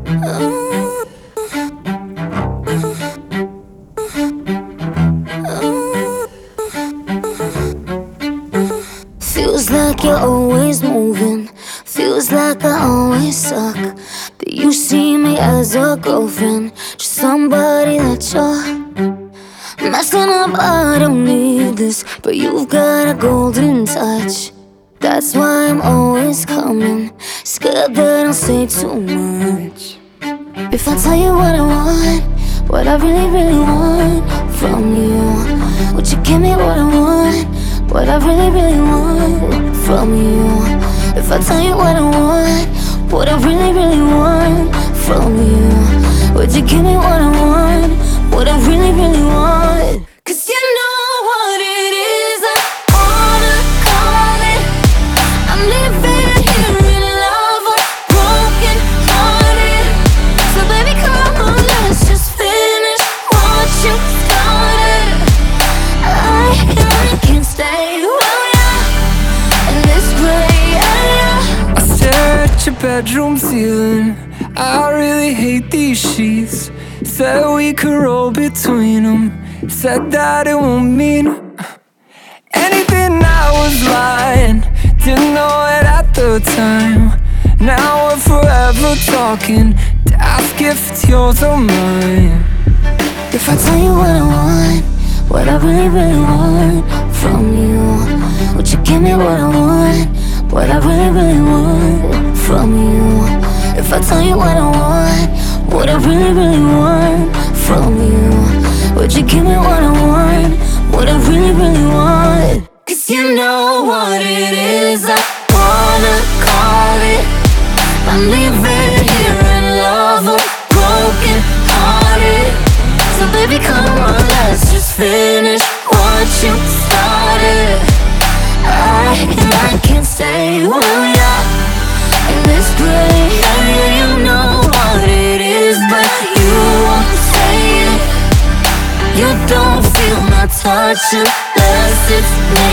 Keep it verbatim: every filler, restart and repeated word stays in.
Feels like you're always moving. Feels like I always suck. That you see me as a girlfriend, just somebody that you're messing up. I don't need this, but you've got a golden touch. That's why I'm always coming, scared that I'll say too much. If I tell you what I want, what I really, really want from you, would you give me what I want, what I really, really want from you? If I tell you what I want, what I really, really want from you, would you give me what I want, what I really, really want? Cause you know what it is I wanna call it. I'm living here in love, I'm broken hearted. So baby come on, let's just finish what you started. I, I can't stay, well yeah, in this gray area. I stare at your bedroom ceiling, I really hate these sheets. Said we could roll between them, said that it won't mean anything. I was lying, didn't know it at the time. Now we're forever talking, to ask if it's yours or mine. If I tell you what I want, what I really, really want from you, would you give me what I want, what I really, really want from you? If I tell you what I want, what I really, really want from you, would you give me what I want, what I really, really want? Cause you know what it is I wanna call it. I'm living here in love, I'm broken hearted. So baby come on, let's just finish what you started. I, I can't stay, well yeah, in this gray area. You know what it is, but you won't say it. You don't feel my touch unless it's me.